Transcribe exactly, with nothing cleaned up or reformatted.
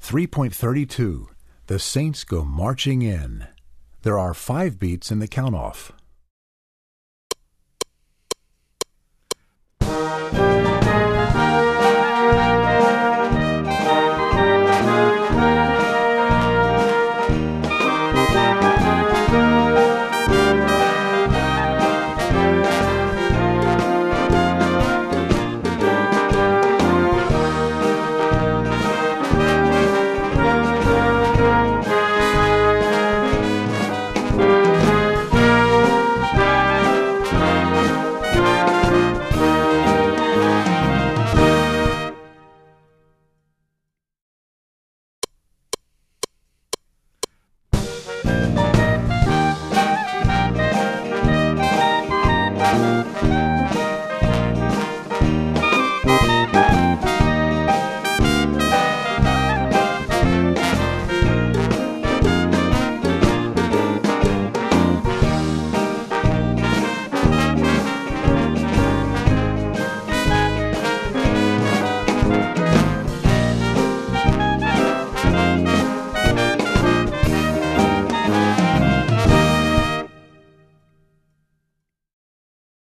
three point three two. The Saints go marching in. There are five beats in the count-off.